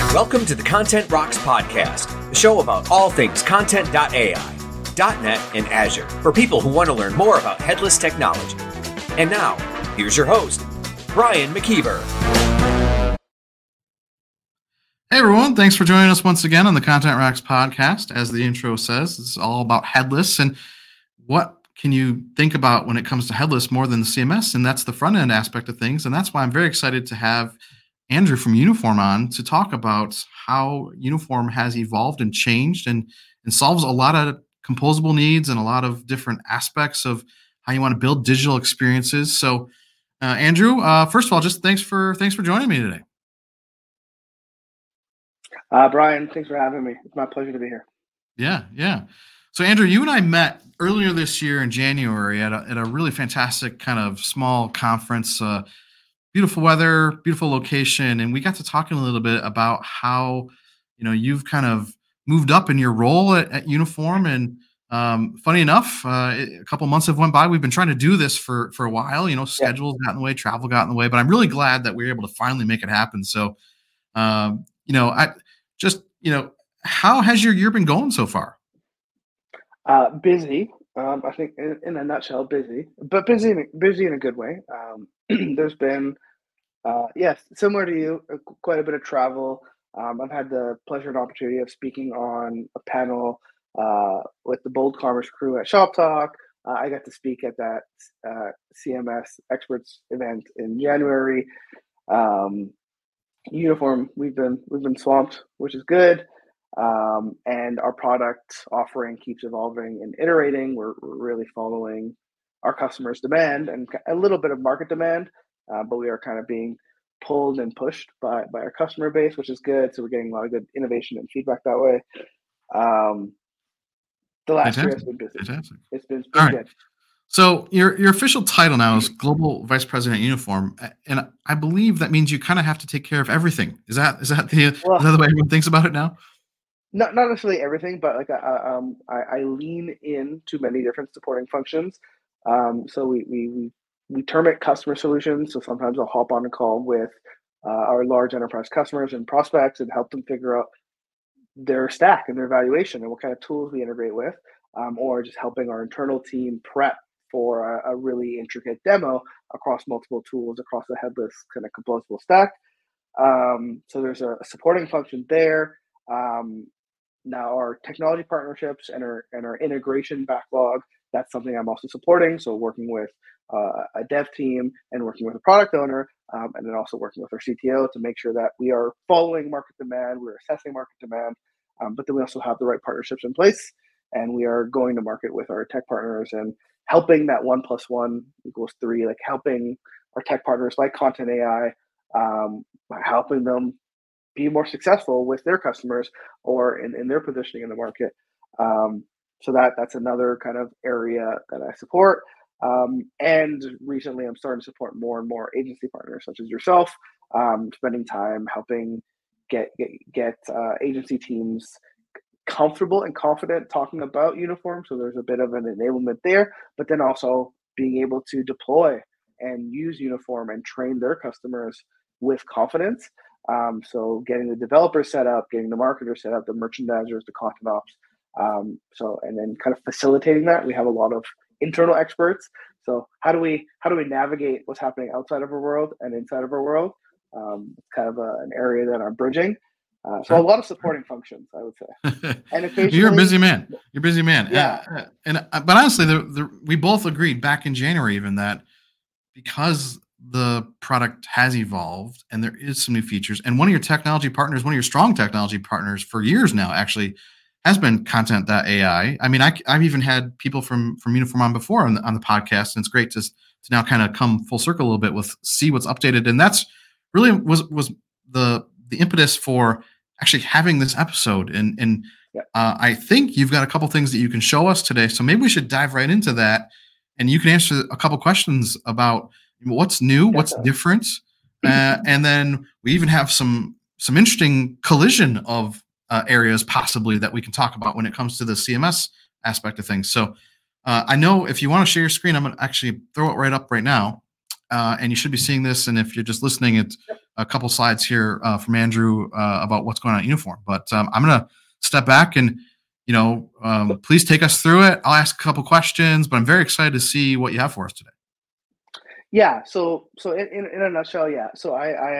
Welcome to the Content Rocks podcast, the show about all things content.ai, .NET, and Azure for people who want to learn more about headless technology. And now, here's your host, Brian McKeever. Hey everyone, thanks for joining us once again on the Content Rocks podcast. As the intro says, it's all about headless and what can you think about when it comes to headless more than the CMS, and that's the front end aspect of things. And that's why I'm very excited to have Andrew from Uniform on to talk about how Uniform has evolved and changed and solves a lot of composable needs and a lot of different aspects of how you want to build digital experiences. So Andrew, first of all, just thanks for joining me today. Brian, thanks for having me. It's my pleasure to be here. Yeah. So Andrew, you and I met earlier this year in January at a really fantastic kind of small conference, beautiful weather, beautiful location. And we got to talking a little bit about how, you've kind of moved up in your role at Uniform. And funny enough, a couple months have went by. We've been trying to do this for a while, schedules got in the way, travel got in the way, but I'm really glad that we were able to finally make it happen. So, how has your year been going so far? Busy. I think in a nutshell, busy, but busy in a good way. There's been, similar to you, quite a bit of travel. I've had the pleasure and opportunity of speaking on a panel with the Bold Commerce crew at Shop Talk. I got to speak at that CMS experts event in January. Uniform, we've been swamped, which is good. And our product offering keeps evolving and iterating. We're really following our customers' demand and a little bit of market demand, but we are kind of being pulled and pushed by our customer base, which is good. So we're getting a lot of good innovation and feedback that way. The last year has been busy. Fantastic. It's been all good. Right. So your official title now is Global Vice President Uniform, and I believe that means you kind of have to take care of everything. Is that the way everyone thinks about it now? Not necessarily everything, but I lean into many different supporting functions. So we term it customer solutions. So sometimes I'll hop on a call with our large enterprise customers and prospects and help them figure out their stack and their evaluation and what kind of tools we integrate with, or just helping our internal team prep for a really intricate demo across multiple tools across the headless kind of composable stack. So there's a supporting function there. Now our technology partnerships and our integration backlog, that's something I'm also supporting. So working with a dev team and working with a product owner, and then also working with our CTO to make sure that we are following market demand, we're assessing market demand, but then we also have the right partnerships in place, and we are going to market with our tech partners and helping that 1 + 1 = 3, like helping our tech partners like Content AI, helping them be more successful with their customers or in their positioning in the market. So that's another kind of area that I support. And recently I'm starting to support more and more agency partners such as yourself, spending time helping get agency teams comfortable and confident talking about Uniform. So there's a bit of an enablement there, but then also being able to deploy and use Uniform and train their customers with confidence. So getting the developers set up, getting the marketers set up, the merchandisers, the content ops. And then kind of facilitating that. We have a lot of internal experts. So how do we navigate what's happening outside of our world and inside of our world? It's kind of an area that I'm bridging. So a lot of supporting functions, I would say. And occasionally, You're a busy man. Yeah. But honestly, we both agreed back in January even that because the product has evolved and there is some new features, and one of your strong technology partners for years now actually has been Content.ai. I mean, I've even had people from Uniform on before on the podcast, and it's great to now kind of come full circle a little bit with see what's updated. And that's really was the impetus for actually having this episode. And I think you've got a couple things that you can show us today. So maybe we should dive right into that, and you can answer a couple questions about what's new, what's different, and then we even have some interesting collision of areas possibly that we can talk about when it comes to the CMS aspect of things. So I know if you want to share your screen, I'm going to actually throw it right up right now. and you should be seeing this. And if you're just listening, it's a couple slides here from Andrew about what's going on at Uniform. But I'm going to step back and, please take us through it. I'll ask a couple questions, but I'm very excited to see what you have for us today. Yeah. So in a nutshell, yeah. So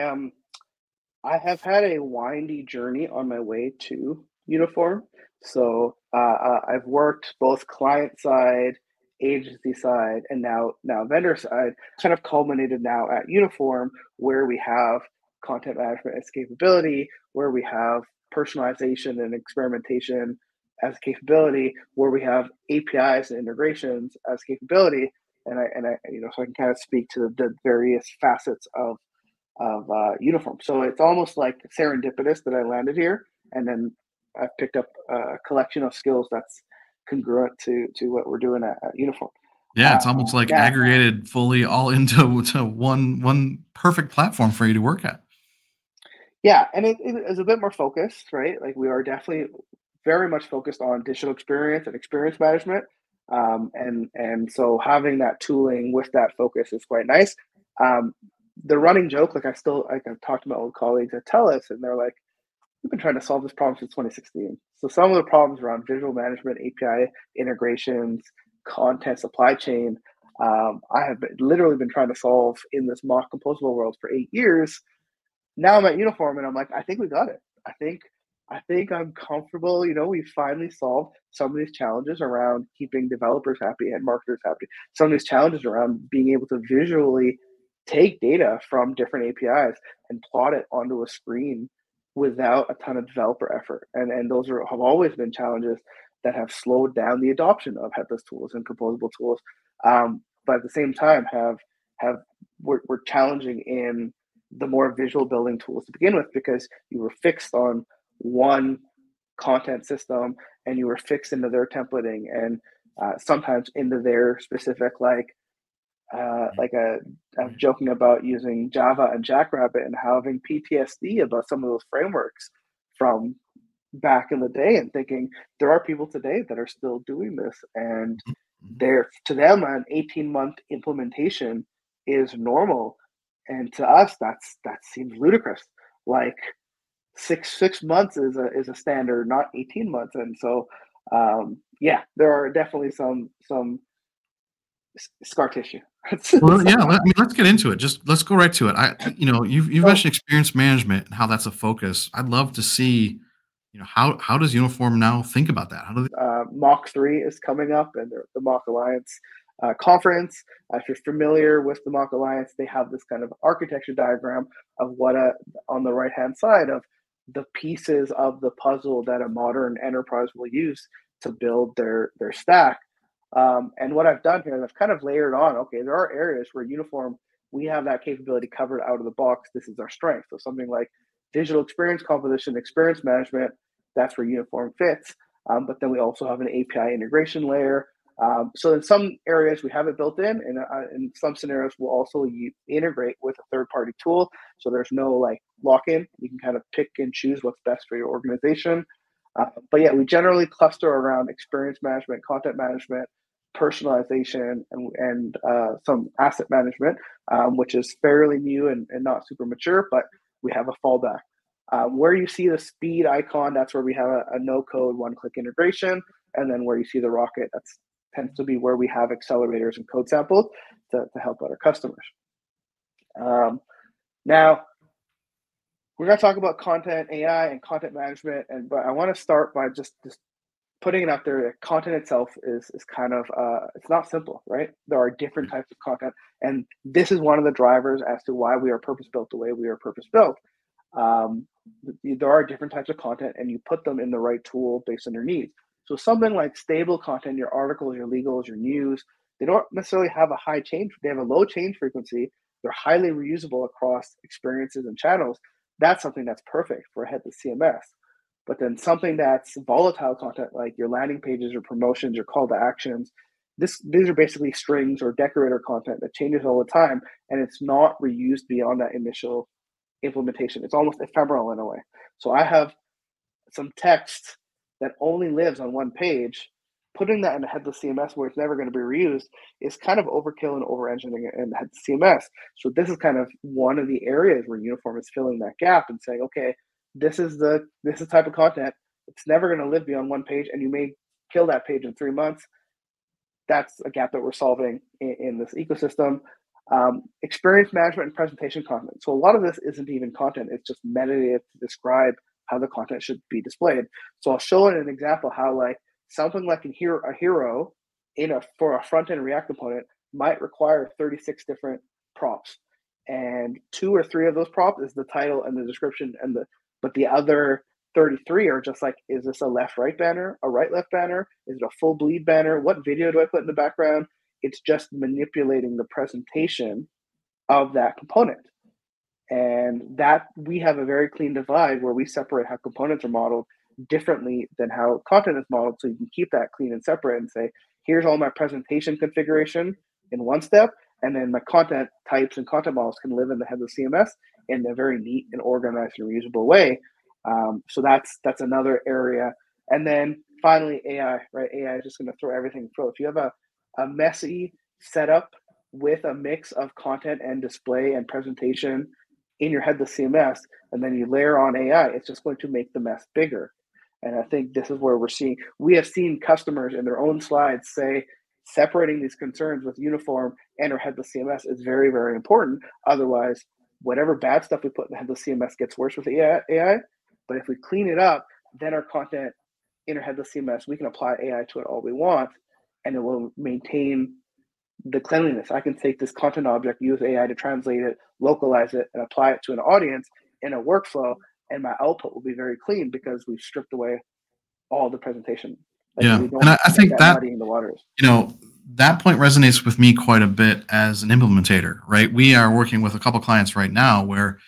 I have had a windy journey on my way to Uniform. So I've worked both client side, agency side, and now vendor side. Kind of culminated now at Uniform, where we have content management as capability, where we have personalization and experimentation as capability, where we have APIs and integrations as capability, and I so I can kind of speak to the various facets of Uniform. So it's almost like serendipitous that I landed here, and then I've picked up a collection of skills that's congruent to what we're doing at Uniform. Yeah, it's almost like Now, aggregated fully all into one perfect platform for you to work at. yeah, and it is a bit more focused, right? Like we are definitely very much focused on digital experience and experience management, and so having that tooling with that focus is quite nice. Um, the running joke, I've talked about old colleagues at TELUS, and they're like, we've been trying to solve this problem since 2016. So some of the problems around visual management, API integrations, content supply chain, I have literally been trying to solve in this mock composable world for 8 years. Now I'm at Uniform, and I'm like, I think we got it. I think I'm comfortable. We finally solved some of these challenges around keeping developers happy and marketers happy. Some of these challenges around being able to visually take data from different APIs and plot it onto a screen without a ton of developer effort. And those have always been challenges that have slowed down the adoption of headless tools and composable tools. But at the same time, we're challenging in the more visual building tools to begin with, because you were fixed on one content system and you were fixed into their templating and sometimes into their specific I'm joking about using Java and Jackrabbit and having PTSD about some of those frameworks from back in the day, and thinking there are people today that are still doing this, and to them an 18-month implementation is normal, and to us that seems ludicrous. Like six months is a standard, not 18 months. And so yeah, there are definitely some scar tissue. Well, yeah, let's get into it. Just let's go right to it. You've mentioned experience management and how that's a focus. I'd love to see, how does Uniform now think about that? How do they? Mach 3 is coming up, and the Mach Alliance conference. If you're familiar with the Mach Alliance, they have this kind of architecture diagram of what on the right hand side of the pieces of the puzzle that a modern enterprise will use to build their stack. And what I've done here is I've kind of layered on, okay, there are areas where Uniform, we have that capability covered out of the box. This is our strength. So something like digital experience composition, experience management, that's where Uniform fits. But then we also have an API integration layer. So in some areas we have it built in, and in some scenarios we'll also integrate with a third-party tool. So there's no lock-in. You can kind of pick and choose what's best for your organization. But yeah, we generally cluster around experience management, content management, personalization, and some asset management, which is fairly new and not super mature, but we have a fallback. Where you see the speed icon, that's where we have a no-code, one-click integration. And then where you see the rocket, that tends to be where we have accelerators and code samples to help out our customers. Now, we're going to talk about content, AI, and content management, but I want to start by just putting it out there that content itself is kind of, it's not simple, right? There are different types of content, and this is one of the drivers as to why we are purpose-built the way we are purpose-built. There are different types of content, and you put them in the right tool based on your needs. So something like stable content, your articles, your legals, your news, they don't necessarily have a high change. They have a low change frequency. They're highly reusable across experiences and channels. That's something that's perfect for a headless CMS. But then something that's volatile content, like your landing pages or promotions or call to actions, these are basically strings or decorator content that changes all the time, and it's not reused beyond that initial implementation. It's almost ephemeral in a way. So I have some text that only lives on one page putting that in a headless CMS where it's never going to be reused is kind of overkill and over-engineering in the CMS. So this is kind of one of the areas where Uniform is filling that gap and saying, okay, this is the type of content. It's never going to live beyond one page, and you may kill that page in 3 months. That's a gap that we're solving in this ecosystem. Experience management and presentation content. So a lot of this isn't even content. It's just metadata to describe how the content should be displayed. So I'll show an example how like something like a hero for a front-end React component might require 36 different props. And 2 or 3 of those props is the title and the description, but the other 33 are just like, is this a left-right banner, a right-left banner? Is it a full bleed banner? What video do I put in the background? It's just manipulating the presentation of that component. And that we have a very clean divide where we separate how components are modeled differently than how content is modeled. So you can keep that clean and separate and say, here's all my presentation configuration in one step. And then my content types and content models can live in the headless CMS in a very neat and organized and reusable way. So that's another area. And then finally, AI, right? AI is just going to throw everything through. If you have a messy setup with a mix of content and display and presentation in your headless CMS, and then you layer on AI, it's just going to make the mess bigger. And I think this is where we have seen customers in their own slides say separating these concerns with Uniform and our headless CMS is very, very important. Otherwise, whatever bad stuff we put in the headless CMS gets worse with AI. But if we clean it up, then our content in our headless CMS, we can apply AI to it all we want, and it will maintain the cleanliness. I can take this content object, use AI to translate it, localize it, and apply it to an audience in a workflow, and my output will be very clean because we've stripped away all the presentation. And I think that muddying the waters. That point resonates with me quite a bit as an implementator, right? We are working with a couple clients right now where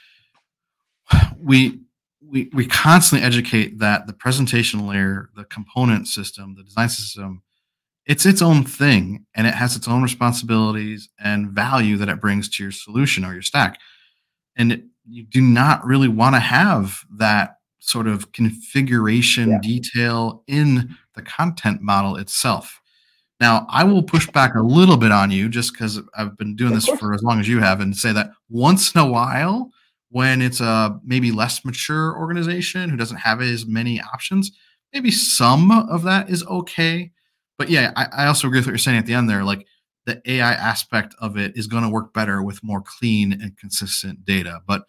we constantly educate that the presentation layer, the component system, the design system, it's its own thing, and it has its own responsibilities and value that it brings to your solution or your stack. And you do not really want to have that sort of configuration detail in the content model itself. Now, I will push back a little bit on you just because I've been doing this for as long as you have, and say that once in a while, when it's a maybe less mature organization who doesn't have as many options, maybe some of that is okay. But yeah, I also agree with what you're saying at the end there. Like the AI aspect of it is going to work better with more clean and consistent data. But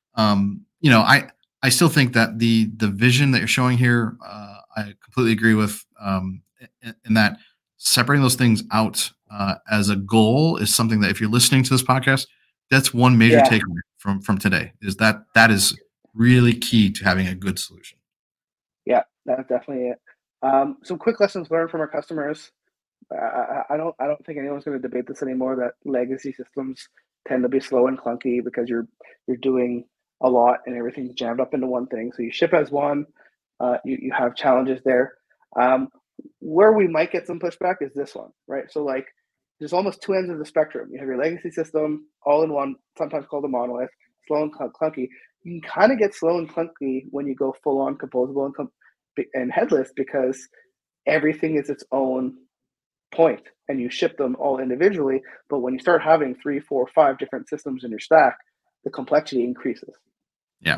I still think that the vision that you're showing here, I completely agree with. In that separating those things out as a goal is something that if you're listening to this podcast, that's one major takeaway from today, is that is really key to having a good solution. Yeah, that's definitely it. Some quick lessons learned from our customers. I don't think anyone's going to debate this anymore, that legacy systems tend to be slow and clunky because you're doing a lot and everything's jammed up into one thing. So you ship as one, you have challenges there. Where we might get some pushback is this one, right? So like there's almost 2 ends of the spectrum. You have your legacy system all in one, sometimes called a monolith, slow and clunky. You can kind of get slow and clunky when you go full on composable and headless, because everything is its own point and you ship them all individually. But when you start having 3, 4, 5 different systems in your stack, the complexity increases. Yeah.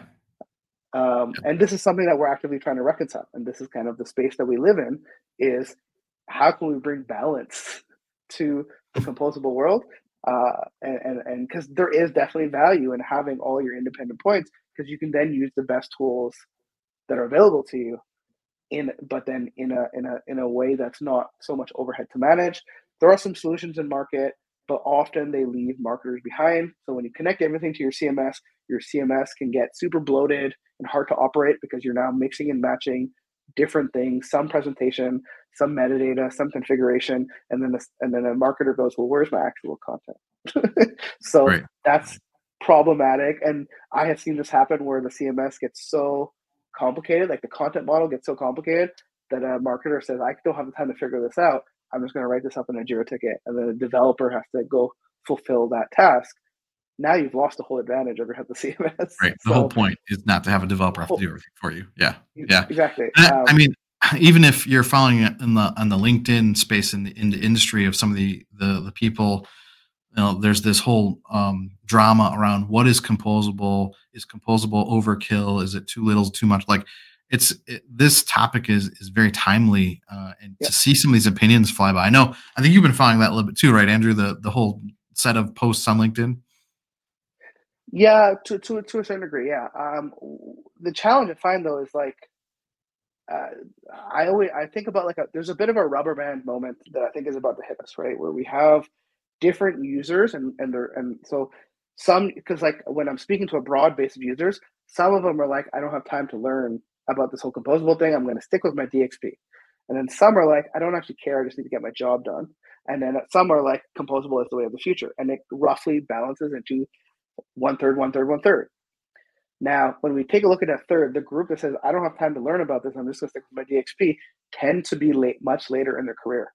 And this is something that we're actively trying to reconcile. And this is kind of the space that we live in, is how can we bring balance to the composable world? And because there is definitely value in having all your independent points, because you can then use the best tools that are available to you but then in a way that's not so much overhead to manage. There are some solutions in market, but often they leave marketers behind. So when you connect everything to your CMS can get super bloated and hard to operate because you're now mixing and matching different things, some presentation, some metadata, some configuration, and then a marketer goes, well, where's my actual content? So that's problematic. And I have seen this happen where the CMS gets so complicated, like the content model gets so complicated that a marketer says, I don't have the time to figure this out. I'm just going to write this up in a Jira ticket. And then a developer has to go fulfill that task. Now you've lost the whole advantage over the CMS. Right. The whole point is not to have a developer have to do everything for you. Yeah. Yeah. Exactly. I mean, even if you're following it in the on the LinkedIn space in the industry of some of the people, there's this whole drama around what is composable. Is composable overkill? Is it too little, too much? Like this topic is very timely, and Yeah. to see some of these opinions fly by. I think you've been following that a little bit too, right, Andrew? The whole set of posts on LinkedIn. Yeah, to a certain degree, yeah. The challenge I find though is like uh, I think about like there's a bit of a rubber band moment that I think is about to hit us, right? Where we have different users and so some, because like when I'm speaking to a broad base of users, some of them are like, I don't have time to learn about this whole composable thing. I'm going to stick with my DXP. And then some are like, I don't actually care. I just need to get my job done. And then some are like, composable is the way of the future. And it roughly balances into one third, one third, one third. Now, when we take a look at that third, the group that says, I don't have time to learn about this, I'm just going to stick with my DXP, tend to be much later in their career.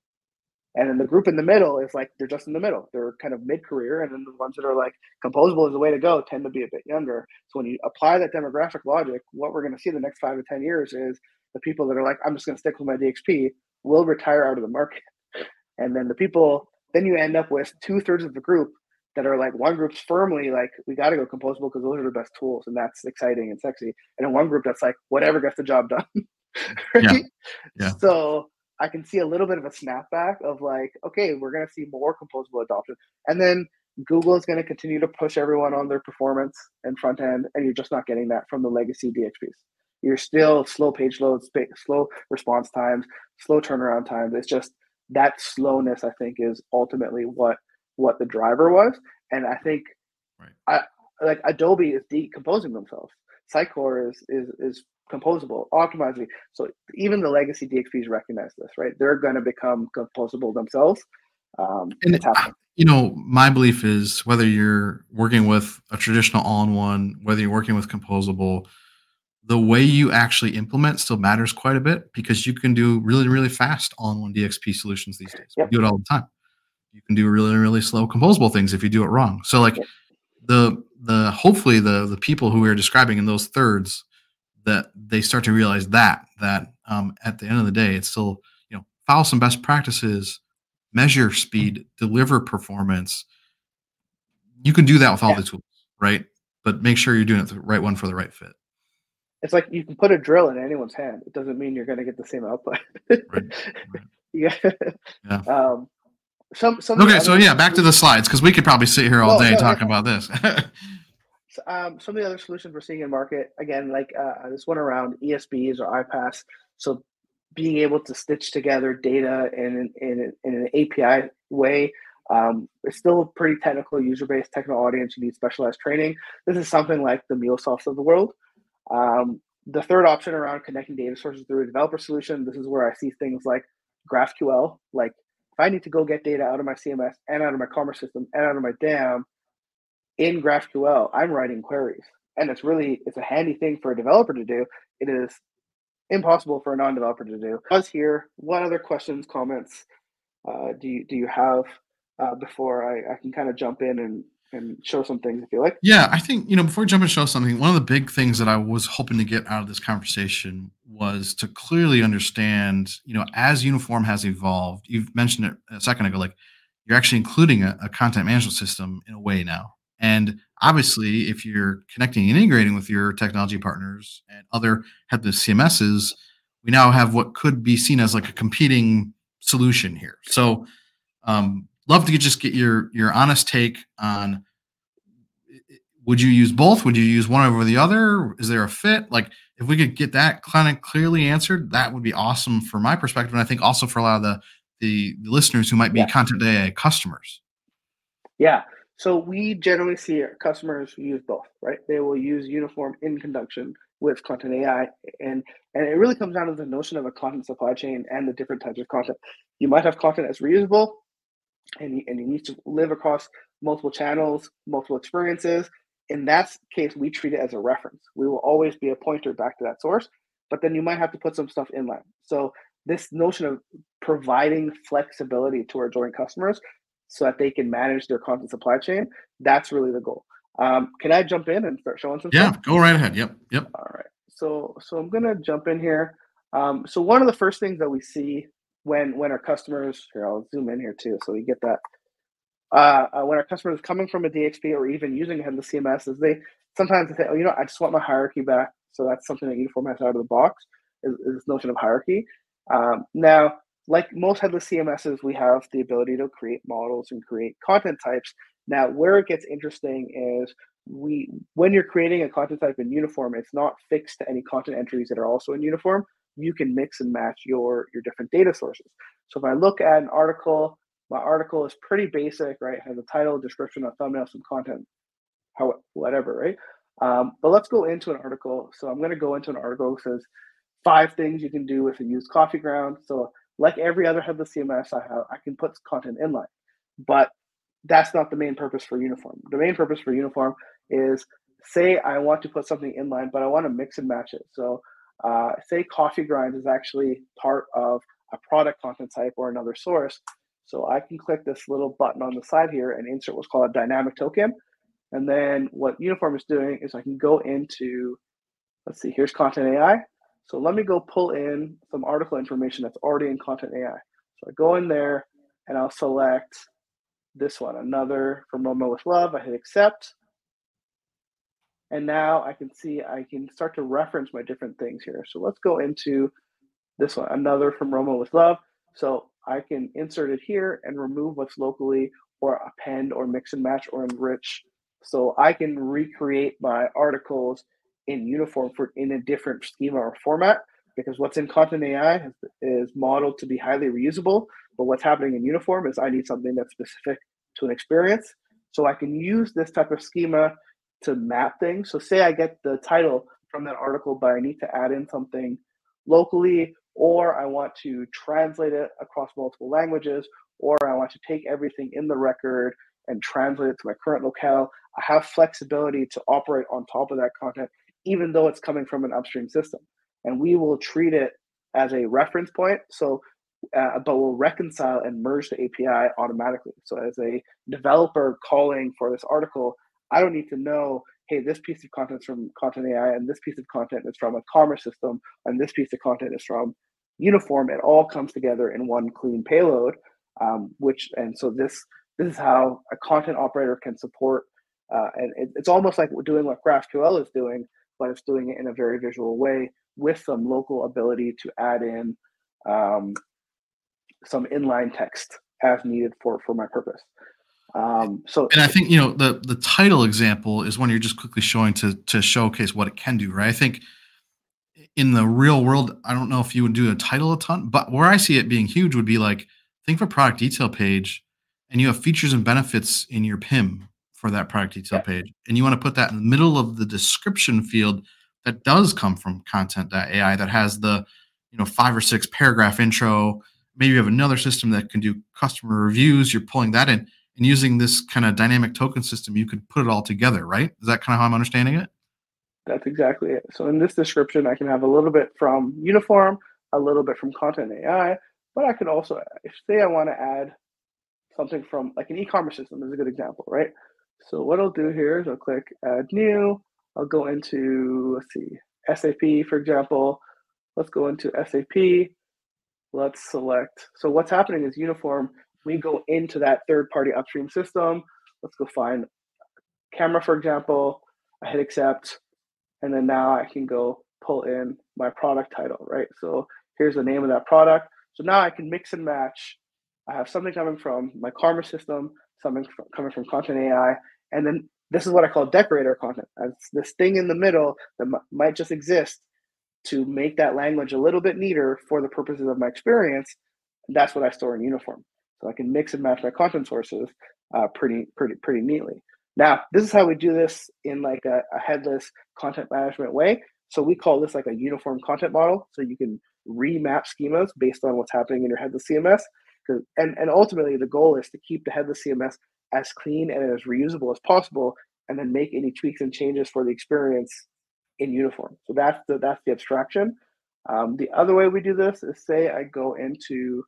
And then the group in the middle is like, they're just in the middle. They're kind of mid-career. And then the ones that are like, composable is the way to go tend to be a bit younger. So when you apply that demographic logic, what we're going to see the next 5 to 10 years is the people that are like, I'm just going to stick with my DXP will retire out of the market. And then then you end up with 2/3 of the group that are like, one group's firmly like, we got to go composable because those are the best tools and that's exciting and sexy. And then one group that's like, whatever gets the job done. Right? Yeah. So I can see a little bit of a snapback of like, okay, we're going to see more composable adoption. And then Google is going to continue to push everyone on their performance and front end, and you're just not getting that from the legacy DXPs. You're still slow page loads, slow response times, slow turnaround times. It's just that slowness, I think, is ultimately what the driver was. And I think like Adobe is decomposing themselves. Sitecore is composable, optimizing. So even the legacy DXPs recognize this, right? They're going to become composable themselves. And it's happening. My belief is whether you're working with a traditional all-in-one, whether you're working with composable, the way you actually implement still matters quite a bit because you can do really, really fast all-in-one DXP solutions these days. Yep. We do it all the time. You can do really, really slow composable things if you do it wrong. So like the hopefully the people who we are describing in those thirds, that they start to realize that at the end of the day, it's still, follow some best practices, measure speed, deliver performance. You can do that with all the tools, right? But make sure you're doing it the right one for the right fit. It's like you can put a drill in anyone's hand. It doesn't mean you're going to get the same output. Right. Yeah. Okay, so back to the slides because we could probably sit here all day talking about this. Some of the other solutions we're seeing in market, again, like this one around ESBs or iPaaS. So being able to stitch together data in an API way. It's still a pretty technical, user-based technical audience. You need specialized training. This is something like the MuleSofts of the world. The third option around connecting data sources through a developer solution, this is where I see things like GraphQL. Like if I need to go get data out of my CMS and out of my commerce system and out of my DAM in GraphQL, I'm writing queries. And it's a handy thing for a developer to do. It is impossible for a non-developer to do. What other questions, comments do you have before I can kind of jump in and show some things if you like? Yeah, I think, before we jump and show something, one of the big things that I was hoping to get out of this conversation was to clearly understand, as Uniform has evolved, you've mentioned it a second ago, like you're actually including a content management system in a way now. And obviously, if you're connecting and integrating with your technology partners and other headless CMSs, we now have what could be seen as like a competing solution here. So love to just get your honest take on, would you use both? Would you use one over the other? Is there a fit? Like if we could get that kind of clearly answered, that would be awesome from my perspective. And I think also for a lot of the listeners who might be Content.AI customers. Yeah. So we generally see our customers use both, right? They will use Uniform in conjunction with Content.AI. And it really comes down to the notion of a content supply chain and the different types of content. You might have content that's reusable and you need to live across multiple channels, multiple experiences. In that case, we treat it as a reference. We will always be a pointer back to that source, but then you might have to put some stuff inline. So this notion of providing flexibility to our joint customers so that they can manage their content supply chain, that's really the goal. Can I jump in and start showing some stuff? Yeah, go right ahead. Yep. All right. So I'm going to jump in here. So one of the first things that we see when our customers, here I'll zoom in here too, so we get that. When our customers coming from a DXP or even using headless CMS, is they sometimes say, oh, I just want my hierarchy back. So that's something that Uniform has out of the box is this notion of hierarchy. Now, like most headless CMSs, we have the ability to create models and create content types. Now, where it gets interesting is when you're creating a content type in Uniform, it's not fixed to any content entries that are also in Uniform. You can mix and match your different data sources. So if I look at an article, my article is pretty basic, right? It has a title, description, a thumbnail, some content, whatever, right? But let's go into an article. So I'm going to go into an article that says 5 things you can do with a used coffee ground. So like every other headless CMS I can put content inline, but that's not the main purpose for Uniform. The main purpose for Uniform is, say I want to put something inline, but I want to mix and match it. So say coffee grinds is actually part of a product content type or another source. So I can click this little button on the side here and insert what's called a dynamic token. And then what Uniform is doing is I can go into, let's see, here's Content AI. So let me go pull in some article information that's already in Content AI. So I go in there and I'll select this one, another from Roma with Love. I hit accept. And now I can see I can start to reference my different things here. So let's go into this one, another from Roma with Love. So I can insert it here and remove what's locally or append or mix and match or enrich. So I can recreate my articles in Uniform in a different schema or format, because what's in Content AI is modeled to be highly reusable. But what's happening in Uniform is I need something that's specific to an experience. So I can use this type of schema to map things. So say I get the title from that article, but I need to add in something locally, or I want to translate it across multiple languages, or I want to take everything in the record and translate it to my current locale. I have flexibility to operate on top of that content, even though it's coming from an upstream system. And we will treat it as a reference point. So, but we'll reconcile and merge the API automatically. So as a developer calling for this article, I don't need to know, hey, this piece of content is from Content AI, and this piece of content is from a commerce system, and this piece of content is from Uniform. It all comes together in one clean payload, so this is how a content operator can support, and it's almost like we're doing what GraphQL is doing, but it's doing it in a very visual way with some local ability to add in some inline text as needed for my purpose. And I think the title example is one you're just quickly showing to showcase what it can do, right? I think in the real world, I don't know if you would do a title a ton, but where I see it being huge would be like, think of a product detail page, and you have features and benefits in your PIM for that product detail page, and you want to put that in the middle of the description field that does come from Content.ai that has the 5 or 6 paragraph intro. Maybe you have another system that can do customer reviews. You're pulling that in. And using this kind of dynamic token system, you could put it all together, right? Is that kind of how I'm understanding it? That's exactly it. So in this description, I can have a little bit from Uniform, a little bit from Content AI, but I could also, say I want to add something from like an e-commerce system is a good example, right? So what I'll do here is I'll click Add New. I'll go into, let's see, SAP, for example. Let's go into SAP. Let's select. So what's happening is Uniform, we go into that third-party upstream system. Let's go find camera, for example. I hit accept, and then now I can go pull in my product title, right? So here's the name of that product. So now I can mix and match. I have something coming from my commerce system, something coming from Content AI, and then this is what I call decorator content. It's this thing in the middle that might just exist to make that language a little bit neater for the purposes of my experience. And that's what I store in Uniform. So I can mix and match my content sources pretty neatly. Now, this is how we do this in like a headless content management way. So we call this like a uniform content model. So you can remap schemas based on what's happening in your headless CMS. And ultimately, the goal is to keep the headless CMS as clean and as reusable as possible, and then make any tweaks and changes for the experience in Uniform. So that's the abstraction. The other way we do this is, say I go into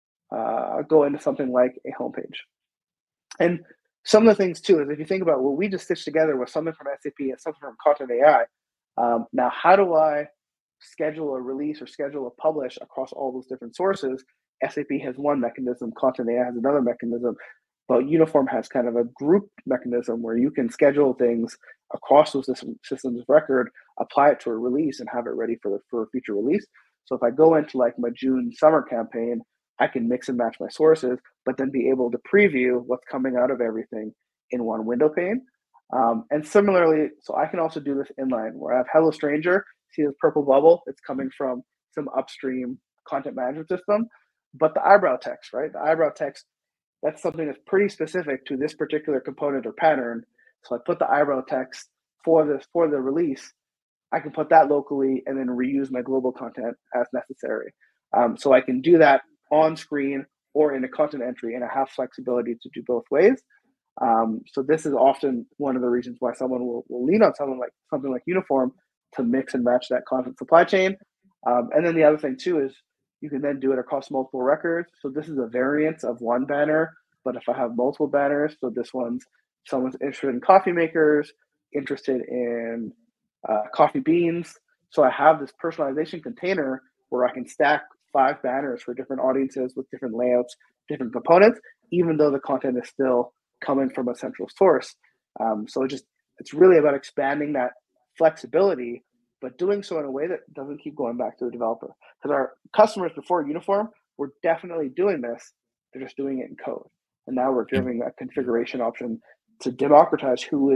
something like a homepage. And some of the things too is, if you think about what we just stitched together with something from SAP and something from Content AI, now how do I schedule a release or schedule a publish across all those different sources. SAP has one mechanism, Content AI has another mechanism, but Uniform has kind of a group mechanism where you can schedule things across those systems of record, apply it to a release, and have it ready for a future release. So if I go into like my June summer campaign, I can mix and match my sources, but then be able to preview what's coming out of everything in one window pane. And similarly, so I can also do this inline where I have Hello Stranger, see this purple bubble, it's coming from some upstream content management system, but the eyebrow text, right? The eyebrow text, that's something that's pretty specific to this particular component or pattern. So I put the eyebrow text for the release. I can put that locally and then reuse my global content as necessary. So I can do that on screen or in a content entry, and I have flexibility to do both ways. So this is often one of the reasons why someone will lean on something like Uniform to mix and match that content supply chain. And then the other thing too is you can then do it across multiple records. So this is a variance of one banner, but if I have multiple banners, so someone's interested in coffee makers, interested in coffee beans. So I have this personalization container where I can stack 5 banners for different audiences with different layouts, different components, even though the content is still coming from a central source. So it's really about expanding that flexibility, but doing so in a way that doesn't keep going back to the developer. Because our customers before Uniform were definitely doing this, they're just doing it in code. And now we're giving a configuration option to democratize who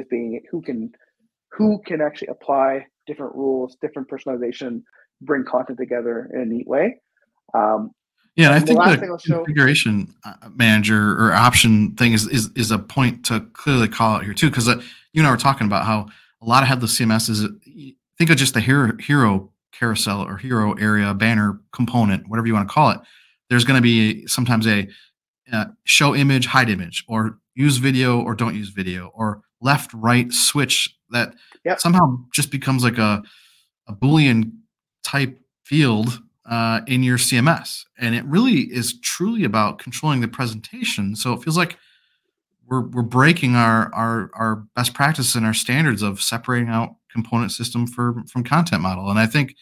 can actually apply different rules, different personalization, bring content together in a neat way. Yeah, and I think the configuration manager or option thing is a point to clearly call out here too, because you and I were talking about how a lot of headless CMSs, think of just the hero carousel or hero area banner component, whatever you want to call it. There's going to be sometimes a show image, hide image, or use video or don't use video, or left, right switch that somehow just becomes like a Boolean type field in your CMS. And it really is truly about controlling the presentation. So it feels like we're breaking our best practice and our standards of separating out component system from content model. And I think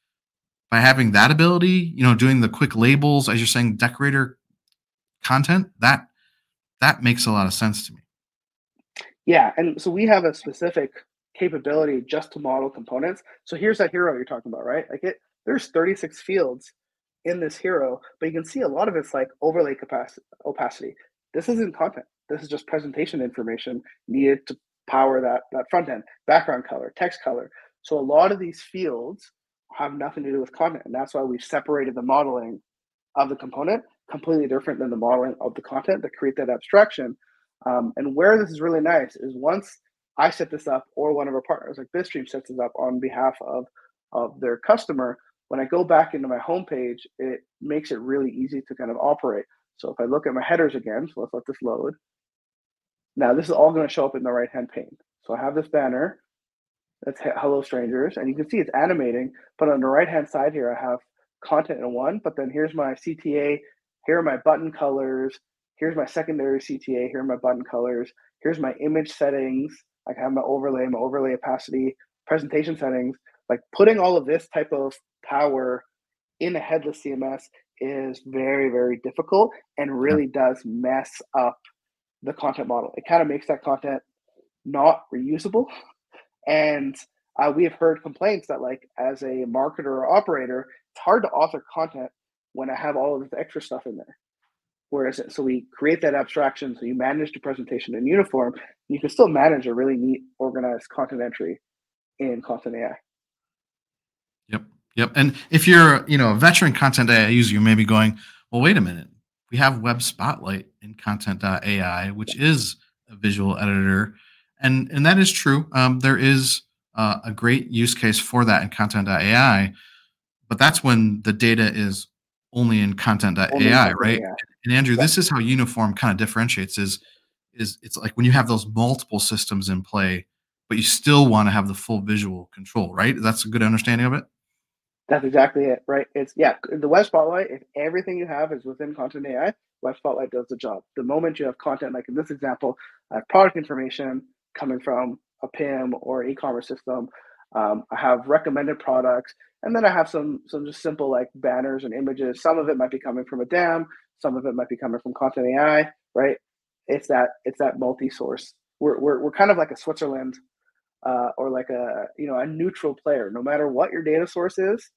by having that ability, doing the quick labels, as you're saying, decorator content, that makes a lot of sense to me. Yeah, and so we have a specific capability just to model components. So here's that hero you're talking about, right? There's 36 fields in this hero, but you can see a lot of it's like overlay opacity. This isn't content. This is just presentation information needed to power that front end, background color, text color. So a lot of these fields have nothing to do with content, and that's why we've separated the modeling of the component completely different than the modeling of the content to create that abstraction. And where this is really nice is once I set this up, or one of our partners like Bitstream sets this up on behalf of their customer, when I go back into my homepage, it makes it really easy to kind of operate. So if I look at my headers again, so let's let this load. Now this is all going to show up in the right-hand pane. So I have this banner that's Hello Strangers, and you can see it's animating, but on the right-hand side here, I have content in one, but then here's my CTA, here are my button colors, here's my secondary CTA, here are my button colors, here's my image settings, I have my overlay opacity, presentation settings. Like putting all of this type of power in a headless CMS is very, very difficult and really does mess up the content model. It kind of makes that content not reusable. And we have heard complaints that like as a marketer or operator, it's hard to author content when I have all of this extra stuff in there. Whereas, so we create that abstraction, so you manage the presentation in Uniform, you can still manage a really neat, organized content entry in Content AI. Yep. And if you're, a veteran Content AI user, you may be going, well, wait a minute. We have Web Spotlight in Content.ai, which is a visual editor. And that is true. There is a great use case for that in Content.ai, but that's when the data is only in Content.ai, right? AI. And Andrew, this is how Uniform kind of differentiates is it's like when you have those multiple systems in play, but you still want to have the full visual control, right? That's a good understanding of it? That's exactly it, right? It's the Web Spotlight, if everything you have is within Content AI, Web Spotlight does the job. The moment you have content, like in this example, product information coming from a PIM or an e-commerce system, I have recommended products, and then I have some just simple like banners and images. Some of it might be coming from a DAM, some of it might be coming from Content AI, right? It's that multi-source. We're kind of like a Switzerland, or like a neutral player. No matter what your data source is,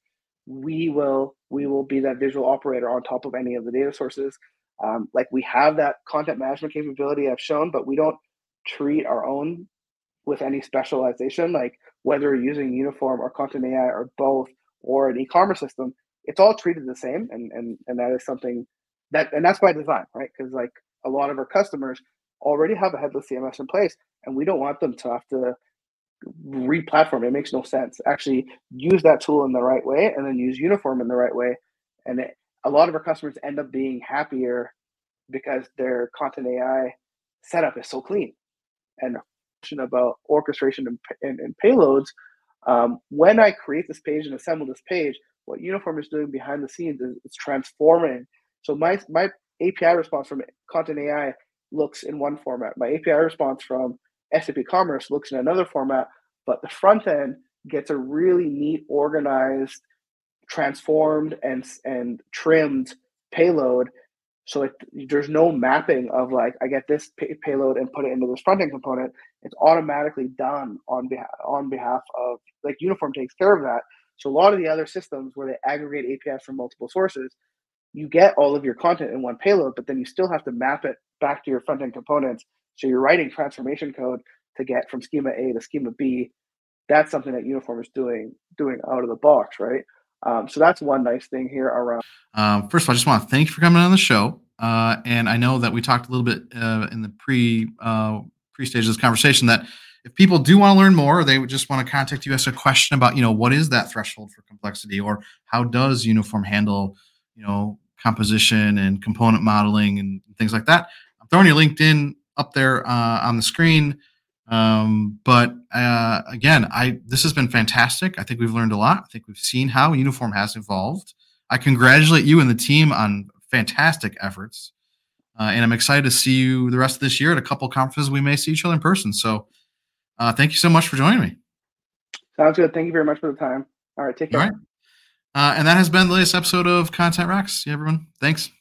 we will be that visual operator on top of any of the data sources. Like we have that content management capability I've shown, but we don't treat our own with any specialization. Like whether you're using Uniform or Content AI or both or an e-commerce system, it's all treated the same, and that is something and that's by design, right? Because like a lot of our customers already have a headless CMS in place, and we don't want them to have to re-platform. It makes no sense. Actually, use that tool in the right way, and then use Uniform in the right way. And a lot of our customers end up being happier because their Content AI setup is so clean. And about orchestration and payloads, when I create this page and assemble this page, what Uniform is doing behind the scenes is it's transforming. So my API response from Content AI looks in one format. My API response from SAP Commerce looks in another format, but the front end gets a really neat, organized, transformed, and trimmed payload. So there's no mapping of like I get this payload and put it into this front end component. It's automatically done on behalf of, like, Uniform takes care of that. So a lot of the other systems where they aggregate APIs from multiple sources, you get all of your content in one payload, but then you still have to map it back to your front end components. So you're writing transformation code to get from schema A to schema B. That's something that Uniform is doing out of the box, right? So that's one nice thing here around. First of all, I just want to thank you for coming on the show. And I know that we talked a little bit in the pre-stage of this conversation that if people do want to learn more, or they would just want to contact you, ask a question about, what is that threshold for complexity, or how does Uniform handle, composition and component modeling and things like that. I'm throwing your LinkedIn up there on the screen. But again, this has been fantastic. I think we've learned a lot. I think we've seen how Uniform has evolved. I congratulate you and the team on fantastic efforts. And I'm excited to see you the rest of this year at a couple conferences. We may see each other in person. So thank you so much for joining me. Sounds good. Thank you very much for the time. All right. Take care. All right. And that has been the latest episode of Content Rocks. Yeah, everyone. Thanks.